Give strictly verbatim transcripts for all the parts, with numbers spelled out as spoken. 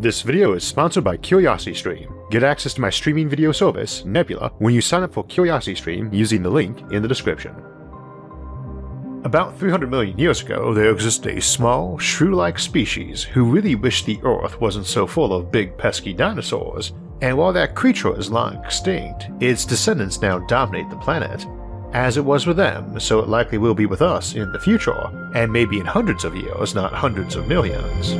This video is sponsored by CuriosityStream. Get access to my streaming video service, Nebula, when you sign up for CuriosityStream using the link in the description. About three hundred million years ago, there existed a small, shrew-like species who really wished the Earth wasn't so full of big pesky dinosaurs, and while that creature is long extinct, its descendants now dominate the planet. As it was with them, so it likely will be with us in the future, and maybe in hundreds of years, not hundreds of millions.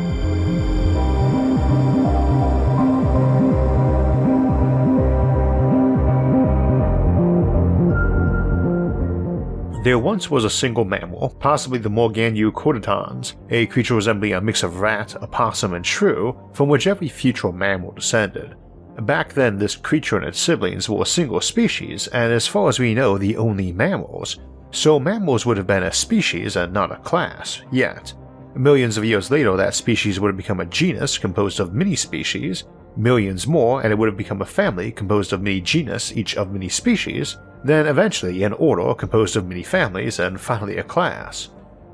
There once was a single mammal, possibly the Morganochorditans, a creature resembling a mix of rat, opossum, and shrew, from which every future mammal descended. Back then, this creature and its siblings were a single species, and as far as we know, the only mammals, so mammals would have been a species and not a class, yet. Millions of years later, that species would have become a genus composed of many species, millions more and it would have become a family composed of many genus, each of many species, then eventually an order composed of many families, and finally a class.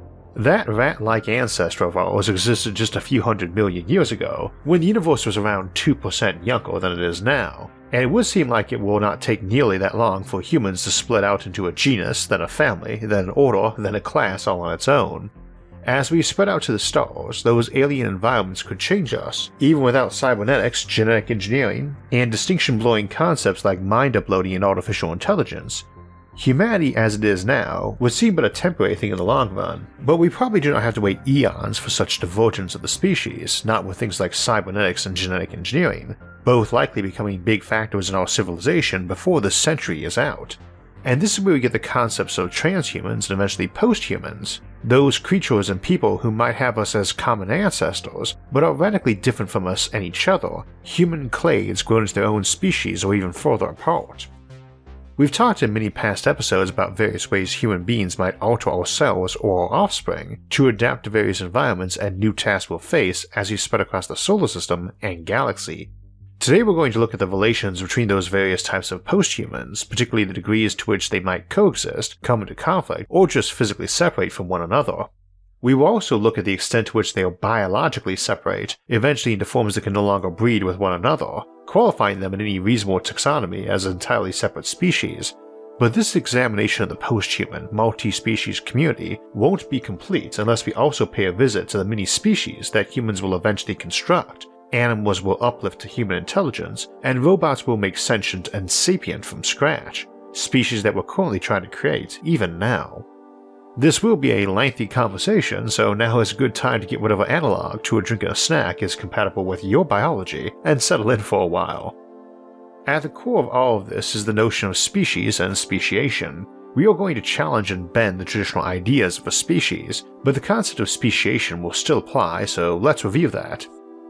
That rat-like ancestor of ours existed just a few hundred million years ago, when the universe was around two percent younger than it is now, and it would seem like it will not take nearly that long for humans to split out into a genus, then a family, then an order, then a class all on its own. As we spread out to the stars, those alien environments could change us, even without cybernetics, genetic engineering, and distinction-blowing concepts like mind uploading and artificial intelligence. Humanity as it is now would seem but a temporary thing in the long run, but we probably do not have to wait eons for such divergence of the species, not with things like cybernetics and genetic engineering, both likely becoming big factors in our civilization before this century is out. And this is where we get the concepts of transhumans and eventually posthumans, those creatures and people who might have us as common ancestors, but are radically different from us and each other, human clades grown into their own species or even further apart. We've talked in many past episodes about various ways human beings might alter ourselves or our offspring to adapt to various environments and new tasks we'll face as we spread across the solar system and galaxy. Today we're going to look at the relations between those various types of posthumans, particularly the degrees to which they might coexist, come into conflict, or just physically separate from one another. We will also look at the extent to which they are biologically separate, eventually into forms that can no longer breed with one another, qualifying them in any reasonable taxonomy as entirely separate species. But this examination of the posthuman, multi-species community won't be complete unless we also pay a visit to the many species that humans will eventually construct. Animals will uplift to human intelligence, and robots will make sentient and sapient from scratch, species that we're currently trying to create, even now. This will be a lengthy conversation, so now is a good time to get whatever analog to a drink and a snack is compatible with your biology and settle in for a while. At the core of all of this is the notion of species and speciation. We are going to challenge and bend the traditional ideas of a species, but the concept of speciation will still apply, so let's review that.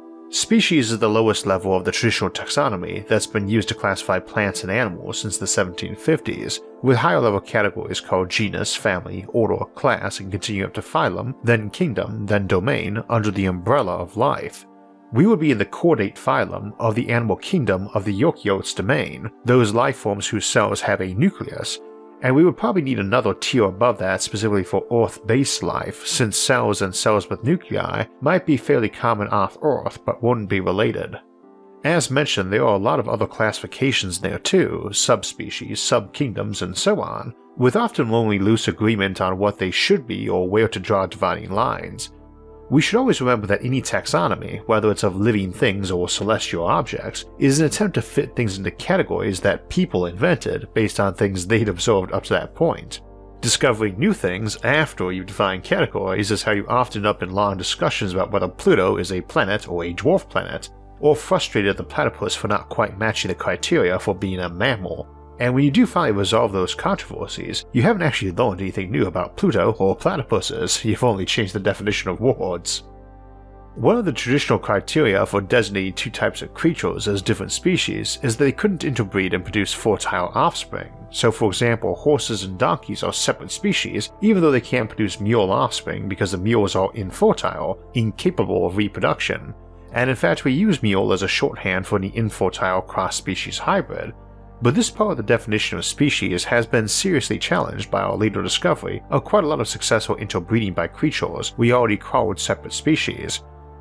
Species is the lowest level of the traditional taxonomy that's been used to classify plants and animals since the seventeen fifties, with higher level categories called genus, family, order, class, and continuing up to phylum, then kingdom, then domain, under the umbrella of life. We would be in the chordate phylum of the animal kingdom of the eukaryotes domain, those life forms whose cells have a nucleus, and we would probably need another tier above that specifically for Earth-based life, since cells and cells with nuclei might be fairly common off Earth but wouldn't be related. As mentioned, there are a lot of other classifications there too, subspecies, subkingdoms, and so on, with often only loose agreement on what they should be or where to draw dividing lines. We should always remember that any taxonomy, whether it's of living things or celestial objects, is an attempt to fit things into categories that people invented based on things they'd observed up to that point. Discovering new things after you've defined categories is how you often end up in long discussions about whether Pluto is a planet or a dwarf planet, or frustrated at the platypus for not quite matching the criteria for being a mammal. And when you do finally resolve those controversies, you haven't actually learned anything new about Pluto or platypuses, you've only changed the definition of words. One of the traditional criteria for designating two types of creatures as different species is that they couldn't interbreed and produce fertile offspring. So for example, horses and donkeys are separate species even though they can't produce mule offspring because the mules are infertile, incapable of reproduction, and in fact we use mule as a shorthand for any infertile cross-species hybrid. But this part of the definition of species has been seriously challenged by our later discovery of quite a lot of successful interbreeding by creatures we already called separate species.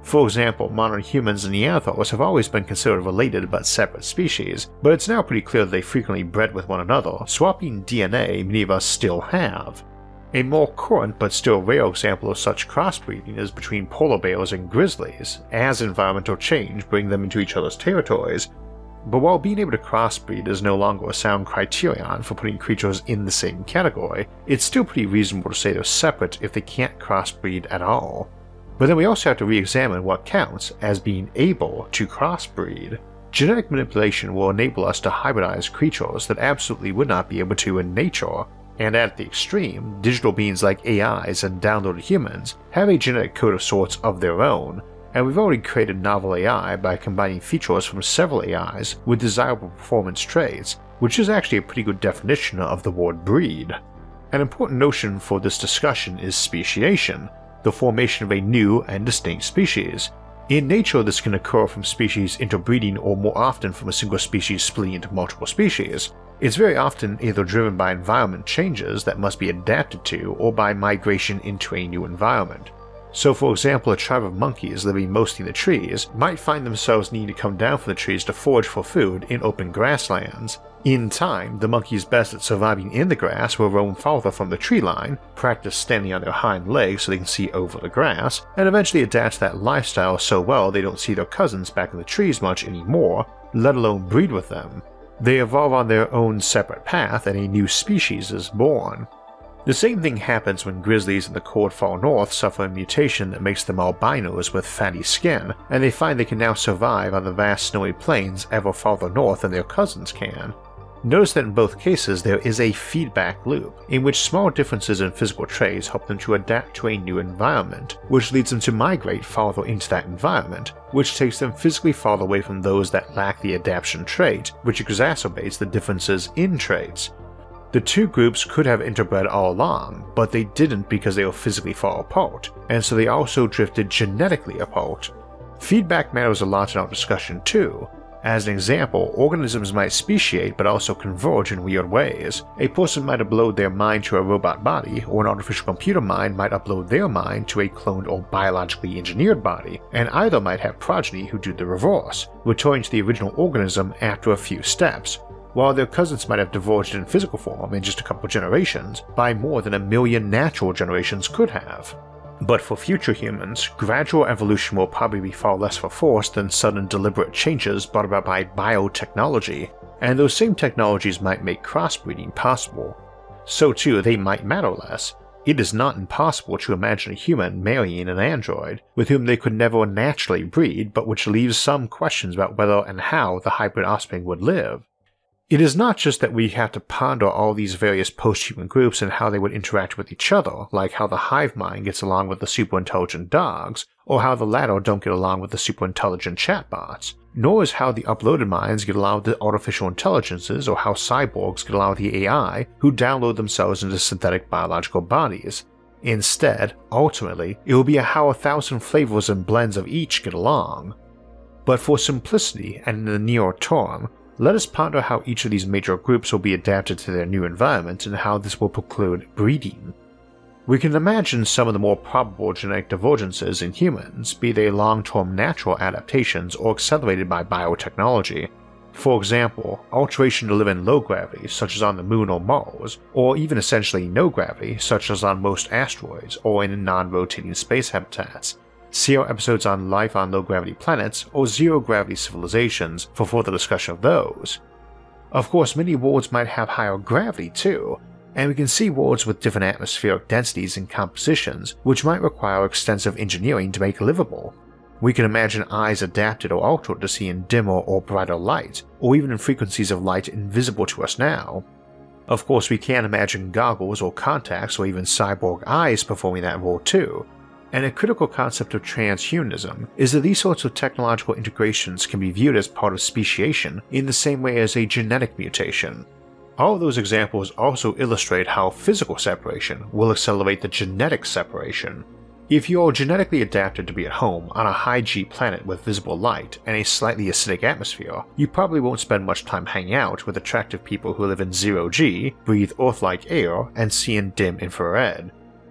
For example, modern humans and Neanderthals have always been considered related but separate species, but it's now pretty clear that they frequently bred with one another, swapping D N A many of us still have. A more current but still rare example of such crossbreeding is between polar bears and grizzlies, as environmental change brings them into each other's territories. But while being able to crossbreed is no longer a sound criterion for putting creatures in the same category, it's still pretty reasonable to say they're separate if they can't crossbreed at all. But then we also have to re-examine what counts as being able to crossbreed. Genetic manipulation will enable us to hybridize creatures that absolutely would not be able to in nature, and at the extreme, digital beings like A Is and downloaded humans have a genetic code of sorts of their own, and we've already created novel A I by combining features from several A Is with desirable performance traits, which is actually a pretty good definition of the word breed. An important notion for this discussion is speciation, the formation of a new and distinct species. In nature, this can occur from species interbreeding or more often from a single species splitting into multiple species. It's very often either driven by environment changes that must be adapted to or by migration into a new environment. So for example, a tribe of monkeys living mostly in the trees might find themselves needing to come down from the trees to forage for food in open grasslands. In time, the monkeys best at surviving in the grass will roam farther from the tree line, practice standing on their hind legs so they can see over the grass, and eventually adapt to that lifestyle so well they don't see their cousins back in the trees much anymore, let alone breed with them. They evolve on their own separate path and a new species is born. The same thing happens when grizzlies in the cold far north suffer a mutation that makes them albinos with fatty skin, and they find they can now survive on the vast snowy plains ever farther north than their cousins can. Notice that in both cases there is a feedback loop, in which small differences in physical traits help them to adapt to a new environment, which leads them to migrate farther into that environment, which takes them physically farther away from those that lack the adaptation trait, which exacerbates the differences in traits. The two groups could have interbred all along, but they didn't because they were physically far apart, and so they also drifted genetically apart. Feedback matters a lot in our discussion too. As an example, organisms might speciate but also converge in weird ways. A person might upload their mind to a robot body, or an artificial computer mind might upload their mind to a cloned or biologically engineered body, and either might have progeny who do the reverse, returning to the original organism after a few steps, while their cousins might have diverged in physical form in just a couple generations by more than a million natural generations could have. But for future humans, gradual evolution will probably be far less forced than sudden deliberate changes brought about by biotechnology, and those same technologies might make crossbreeding possible. So too, they might matter less. It is not impossible to imagine a human marrying an android, with whom they could never naturally breed, but which leaves some questions about whether and how the hybrid offspring would live. It is not just that we have to ponder all these various post-human groups and how they would interact with each other, like how the hive mind gets along with the super-intelligent dogs, or how the latter don't get along with the super-intelligent chatbots, nor is how the uploaded minds get along with the artificial intelligences or how cyborgs get along with the A I who download themselves into synthetic biological bodies. Instead, ultimately, it will be how a thousand flavors and blends of each get along. But for simplicity and in the near term, let us ponder how each of these major groups will be adapted to their new environment and how this will preclude breeding. We can imagine some of the more probable genetic divergences in humans, be they long-term natural adaptations or accelerated by biotechnology. For example, alteration to live in low gravity, such as on the Moon or Mars, or even essentially no gravity, such as on most asteroids or in non-rotating space habitats. See our episodes on life on low-gravity planets or zero-gravity civilizations for further discussion of those. Of course, many worlds might have higher gravity too, and we can see worlds with different atmospheric densities and compositions which might require extensive engineering to make livable. We can imagine eyes adapted or altered to see in dimmer or brighter light, or even in frequencies of light invisible to us now. Of course, we can imagine goggles or contacts or even cyborg eyes performing that role too. And a critical concept of transhumanism is that these sorts of technological integrations can be viewed as part of speciation in the same way as a genetic mutation. All of those examples also illustrate how physical separation will accelerate the genetic separation. If you are genetically adapted to be at home on a high-G planet with visible light and a slightly acidic atmosphere, you probably won't spend much time hanging out with attractive people who live in zero-G, breathe Earth-like air, and see in dim infrared.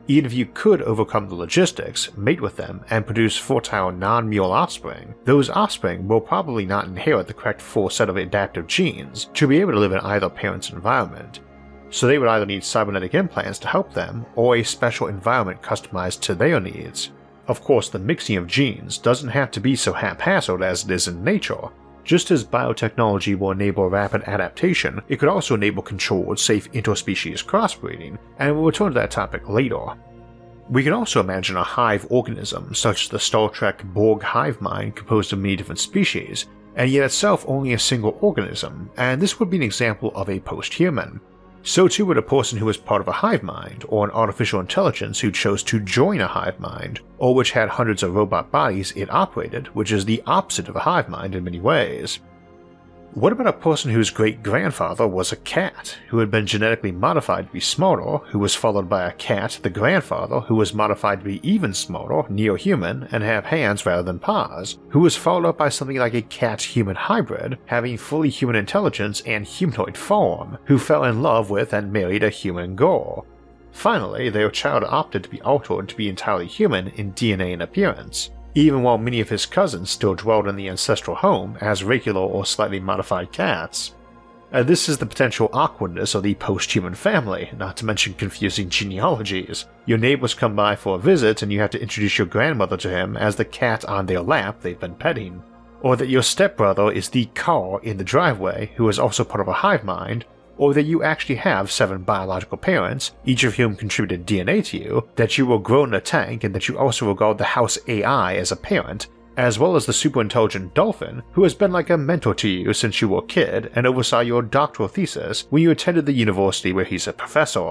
Even if you could overcome the logistics, mate with them, and produce fertile non-mule offspring, those offspring will probably not inherit the correct full set of adaptive genes to be able to live in either parent's environment. So they would either need cybernetic implants to help them, or a special environment customized to their needs. Of course, the mixing of genes doesn't have to be so haphazard as it is in nature. Just as biotechnology will enable rapid adaptation, it could also enable controlled, safe interspecies crossbreeding, and we'll return to that topic later. We can also imagine a hive organism, such as the Star Trek Borg hive mind composed of many different species, and yet itself only a single organism, and this would be an example of a post-human. So too would a person who was part of a hive mind, or an artificial intelligence who chose to join a hive mind, or which had hundreds of robot bodies it operated, which is the opposite of a hive mind in many ways. What about a person whose great-grandfather was a cat, who had been genetically modified to be smarter, who was followed by a cat, the grandfather, who was modified to be even smarter, neo-human, and have hands rather than paws, who was followed up by something like a cat-human hybrid, having fully human intelligence and humanoid form, who fell in love with and married a human girl. Finally, their child opted to be altered to be entirely human in D N A and appearance, even while many of his cousins still dwelled in the ancestral home as regular or slightly modified cats. Uh, this is the potential awkwardness of the post-human family, not to mention confusing genealogies. Your neighbors come by for a visit and you have to introduce your grandmother to him as the cat on their lap they've been petting. Or that your stepbrother is the car in the driveway who is also part of a hive mind, or that you actually have seven biological parents, each of whom contributed D N A to you, that you were grown in a tank and that you also regard the house A I as a parent, as well as the super intelligent dolphin who has been like a mentor to you since you were a kid and oversaw your doctoral thesis when you attended the university where he's a professor.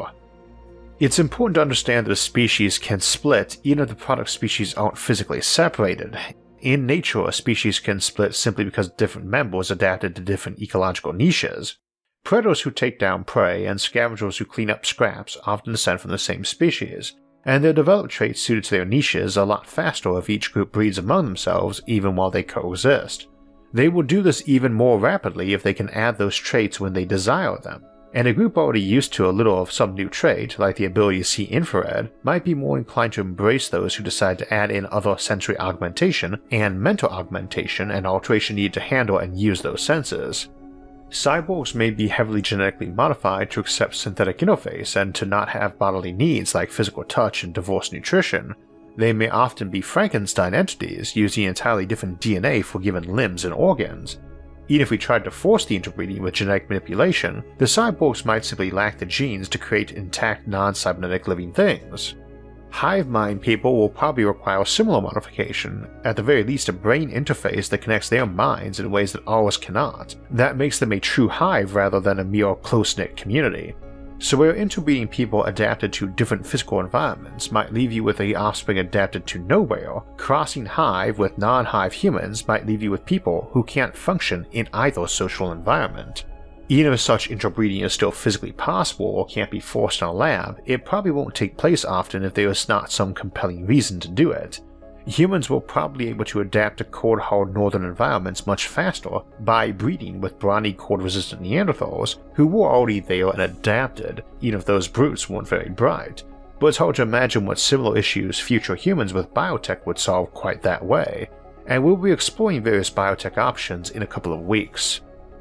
It's important to understand that a species can split even if the product species aren't physically separated. In nature, a species can split simply because different members adapted to different ecological niches. Predators who take down prey and scavengers who clean up scraps often descend from the same species, and their developed traits suited to their niches a lot faster if each group breeds among themselves even while they coexist. They will do this even more rapidly if they can add those traits when they desire them, and a group already used to a little of some new trait, like the ability to see infrared, might be more inclined to embrace those who decide to add in other sensory augmentation and mental augmentation and alteration needed to handle and use those senses. Cyborgs may be heavily genetically modified to accept synthetic interface and to not have bodily needs like physical touch and divorced nutrition. They may often be Frankenstein entities using entirely different D N A for given limbs and organs. Even if we tried to force the interbreeding with genetic manipulation, the cyborgs might simply lack the genes to create intact non-cybernetic living things. Hive mind people will probably require similar modification, at the very least a brain interface that connects their minds in ways that ours cannot. That makes them a true hive rather than a mere close-knit community. So where interbreeding people adapted to different physical environments might leave you with a offspring adapted to nowhere, crossing hive with non-hive humans might leave you with people who can't function in either social environment. Even if such interbreeding is still physically possible or can't be forced in a lab, it probably won't take place often if there is not some compelling reason to do it. Humans will probably be able to adapt to cold-hard northern environments much faster by breeding with brawny cold-resistant Neanderthals who were already there and adapted, even if those brutes weren't very bright. But it's hard to imagine what similar issues future humans with biotech would solve quite that way, and we'll be exploring various biotech options in a couple of weeks.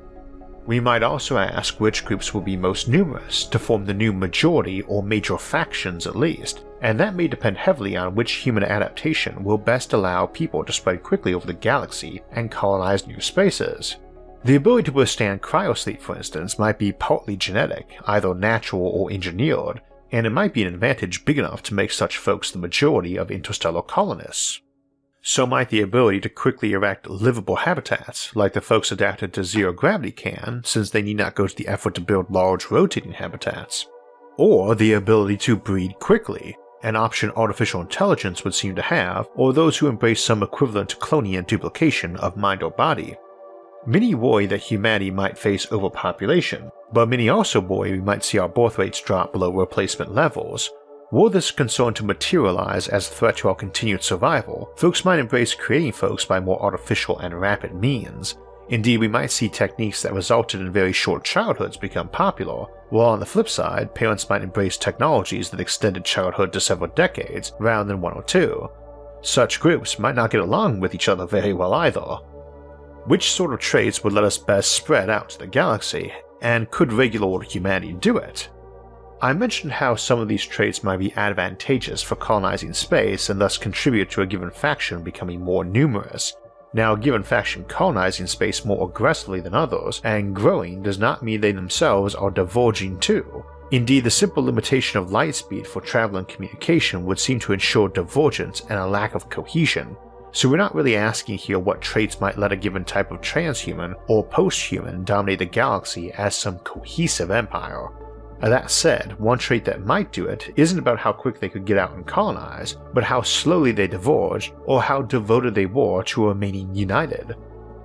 We might also ask which groups will be most numerous to form the new majority or major factions at least, and that may depend heavily on which human adaptation will best allow people to spread quickly over the galaxy and colonize new spaces. The ability to withstand cryosleep, for instance, might be partly genetic, either natural or engineered, and it might be an advantage big enough to make such folks the majority of interstellar colonists. So might the ability to quickly erect livable habitats, like the folks adapted to zero gravity can, since they need not go to the effort to build large rotating habitats. Or the ability to breed quickly, an option artificial intelligence would seem to have, or those who embrace some equivalent to cloning and duplication of mind or body. Many worry that humanity might face overpopulation, but many also worry we might see our birth rates drop below replacement levels. Were this concern to materialize as a threat to our continued survival, folks might embrace creating folks by more artificial and rapid means, Indeed, we might see techniques that resulted in very short childhoods become popular, while on the flip side, parents might embrace technologies that extended childhood to several decades rather than one or two. Such groups might not get along with each other very well either. Which sort of traits would let us best spread out to the galaxy, and could regular order humanity do it? I mentioned how some of these traits might be advantageous for colonizing space and thus contribute to a given faction becoming more numerous. Now, a given faction colonizing space more aggressively than others and growing does not mean they themselves are diverging too. Indeed, the simple limitation of light speed for travel and communication would seem to ensure divergence and a lack of cohesion, so we're not really asking here what traits might let a given type of transhuman or post-human dominate the galaxy as some cohesive empire. That said, one trait that might do it isn't about how quick they could get out and colonize, but how slowly they diverged or how devoted they were to remaining united.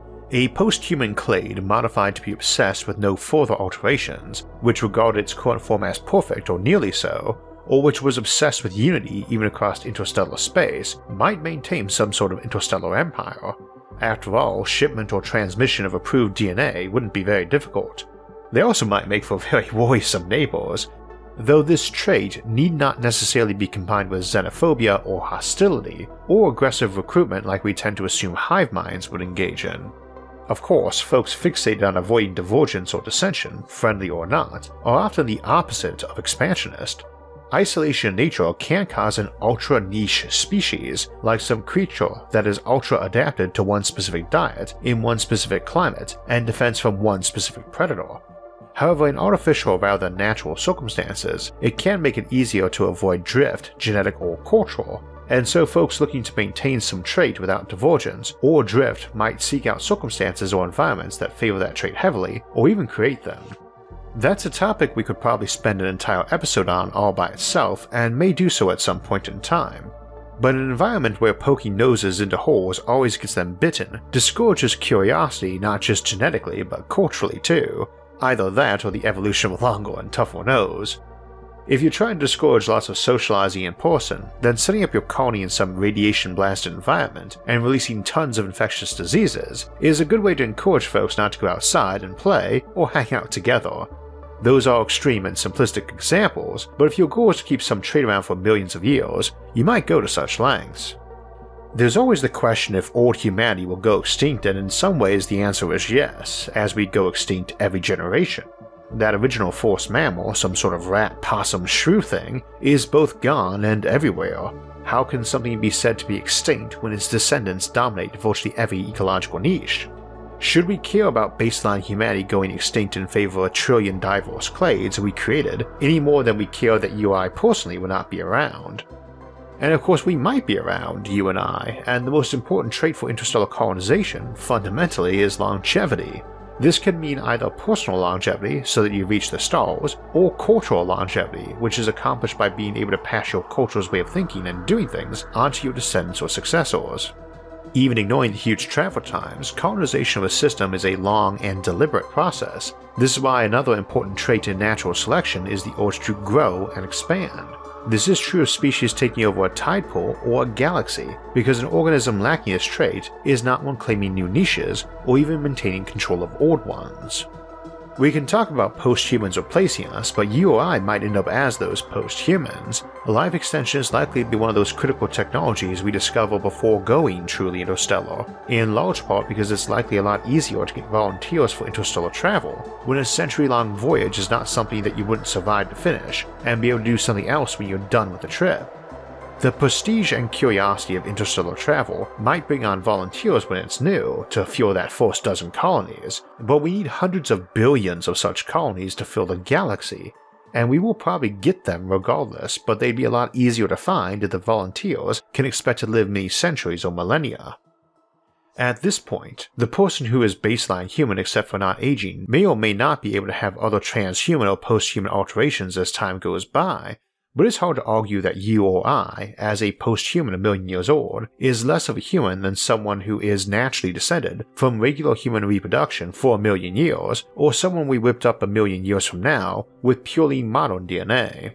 A post-human clade modified to be obsessed with no further alterations, which regarded its current form as perfect or nearly so, or which was obsessed with unity even across interstellar space, might maintain some sort of interstellar empire. After all, shipment or transmission of approved D N A wouldn't be very difficult. They also might make for very worrisome neighbors, though this trait need not necessarily be combined with xenophobia or hostility, or aggressive recruitment like we tend to assume hive minds would engage in. Of course, folks fixated on avoiding divergence or dissension, friendly or not, are often the opposite of expansionist. Isolation in nature can cause an ultra-niche species, like some creature that is ultra-adapted to one specific diet in one specific climate and defense from one specific predator. However, in artificial rather than natural circumstances, it can make it easier to avoid drift, genetic or cultural, and so folks looking to maintain some trait without divergence or drift might seek out circumstances or environments that favor that trait heavily, or even create them. That's a topic we could probably spend an entire episode on all by itself, and may do so at some point in time. But an environment where poking noses into holes always gets them bitten discourages curiosity not just genetically but culturally too. Either that or the evolution of a longer and tougher nose. If you're trying to discourage lots of socializing in person, then setting up your colony in some radiation-blasted environment and releasing tons of infectious diseases is a good way to encourage folks not to go outside and play or hang out together. Those are extreme and simplistic examples, but if your goal is to keep some trait around for millions of years, you might go to such lengths. There's always the question if old humanity will go extinct, and in some ways the answer is yes, as we go extinct every generation. That original first mammal, some sort of rat, possum, shrew thing, is both gone and everywhere. How can something be said to be extinct when its descendants dominate virtually every ecological niche? Should we care about baseline humanity going extinct in favor of a trillion diverse clades we created any more than we care that you or I personally will not be around? And of course we might be around, you and I, and the most important trait for interstellar colonization, fundamentally, is longevity. This can mean either personal longevity, so that you reach the stars, or cultural longevity, which is accomplished by being able to pass your culture's way of thinking and doing things onto your descendants or successors. Even ignoring the huge travel times, colonization of a system is a long and deliberate process. This is why another important trait in natural selection is the urge to grow and expand. This is true of species taking over a tide pool or a galaxy, because an organism lacking this trait is not one claiming new niches or even maintaining control of old ones. We can talk about post-humans replacing us, but you or I might end up as those post-humans. Life extension is likely to be one of those critical technologies we discover before going truly interstellar, in large part because it's likely a lot easier to get volunteers for interstellar travel, when a century-long voyage is not something that you wouldn't survive to finish, and be able to do something else when you're done with the trip. The prestige and curiosity of interstellar travel might bring on volunteers when it's new to fuel that first dozen colonies, but we need hundreds of billions of such colonies to fill the galaxy, and we will probably get them regardless, but they'd be a lot easier to find if the volunteers can expect to live many centuries or millennia. At this point, the person who is baseline human except for not aging may or may not be able to have other transhuman or post-human alterations as time goes by, but it's hard to argue that you or I, as a post-human a million years old, is less of a human than someone who is naturally descended from regular human reproduction for a million years, or someone we whipped up a million years from now with purely modern D N A.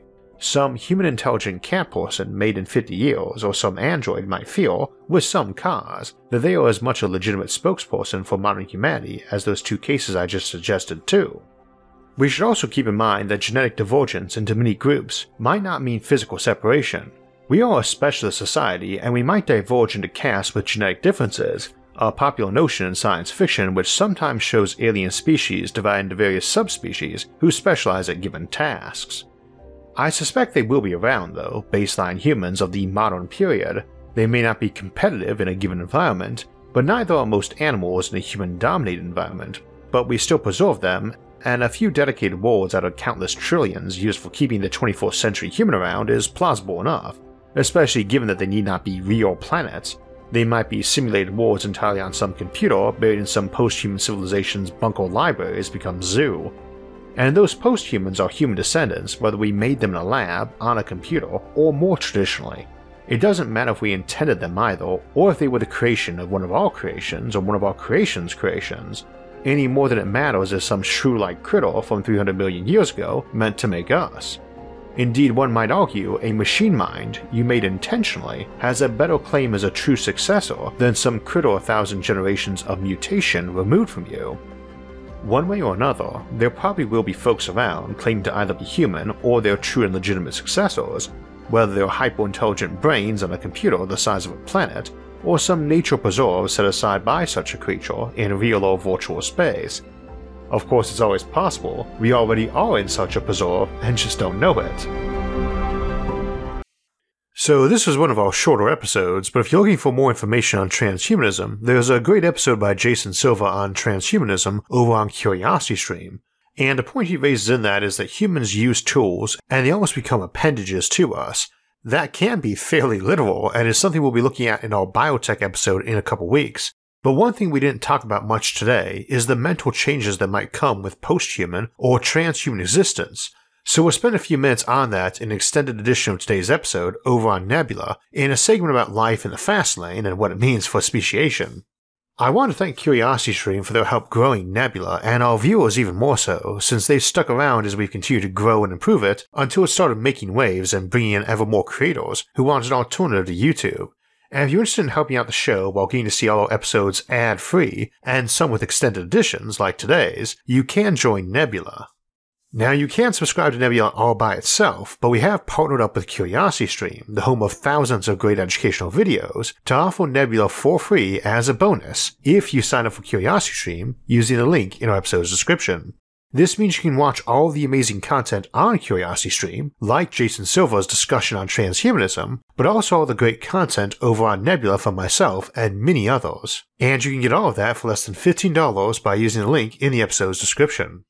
some human intelligent cat person made in fifty years or some android might feel, with some cars, that they are as much a legitimate spokesperson for modern humanity as those two cases I just suggested too. We should also keep in mind that genetic divergence into many groups might not mean physical separation. We are a specialist society and we might diverge into castes with genetic differences, a popular notion in science fiction which sometimes shows alien species divided into various subspecies who specialize at given tasks. I suspect they will be around though, baseline humans of the modern period. They may not be competitive in a given environment, but neither are most animals in a human-dominated environment, but we still preserve them, and a few dedicated worlds out of countless trillions used for keeping the twenty-first century human around is plausible enough, especially given that they need not be real planets. They might be simulated worlds entirely on some computer buried in some post-human civilization's bunker libraries become zoo. And those post-humans are human descendants whether we made them in a lab, on a computer, or more traditionally. It doesn't matter if we intended them either, or if they were the creation of one of our creations or one of our creation's creations, any more than it matters if some shrew-like critter from three hundred million years ago meant to make us. Indeed, one might argue a machine mind you made intentionally has a better claim as a true successor than some critter a thousand generations of mutation removed from you. One way or another, there probably will be folks around claiming to either be human or their true and legitimate successors, whether they're hyper-intelligent brains on a computer the size of a planet, or some nature preserve set aside by such a creature in real or virtual space. Of course, it's always possible we already are in such a preserve and just don't know it. So this was one of our shorter episodes, but if you're looking for more information on transhumanism, there's a great episode by Jason Silva on transhumanism over on CuriosityStream, and a point he raises in that is that humans use tools and they almost become appendages to us. That can be fairly literal and is something we'll be looking at in our biotech episode in a couple weeks. But one thing we didn't talk about much today is the mental changes that might come with post-human or transhuman existence. So we'll spend a few minutes on that in an extended edition of today's episode over on Nebula in a segment about life in the fast lane and what it means for speciation. I want to thank CuriosityStream for their help growing Nebula and our viewers even more so, since they've stuck around as we've continued to grow and improve it until it started making waves and bringing in ever more creators who wanted an alternative to YouTube. And if you're interested in helping out the show while getting to see all our episodes ad-free, and some with extended editions like today's, you can join Nebula. Now you can subscribe to Nebula all by itself, but we have partnered up with CuriosityStream, the home of thousands of great educational videos, to offer Nebula for free as a bonus if you sign up for CuriosityStream using the link in our episode's description. This means you can watch all the amazing content on CuriosityStream, like Jason Silva's discussion on transhumanism, but also all the great content over on Nebula from myself and many others. And you can get all of that for less than fifteen dollars by using the link in the episode's description.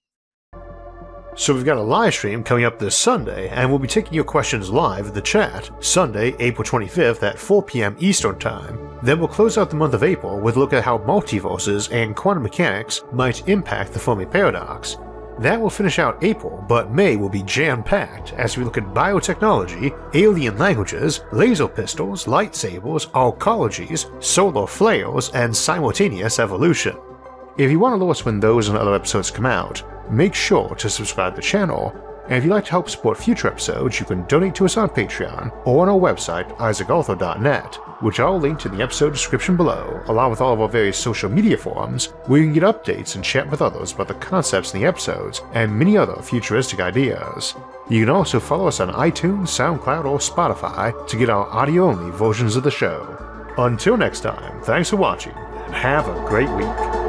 So we've got a live stream coming up this Sunday, and we'll be taking your questions live in the chat, Sunday, April twenty-fifth at four p m Eastern Time. Then we'll close out the month of April with a look at how multiverses and quantum mechanics might impact the Fermi Paradox. That will finish out April, but May will be jam-packed as we look at biotechnology, alien languages, laser pistols, lightsabers, arcologies, solar flares, and simultaneous evolution. If you want to know us when those and other episodes come out, make sure to subscribe to the channel, and if you'd like to help support future episodes, you can donate to us on Patreon or on our website isaac arthur dot net, which I'll link to in the episode description below, along with all of our various social media forums, where you can get updates and chat with others about the concepts in the episodes and many other futuristic ideas. You can also follow us on iTunes, SoundCloud, or Spotify to get our audio-only versions of the show. Until next time, thanks for watching, and have a great week.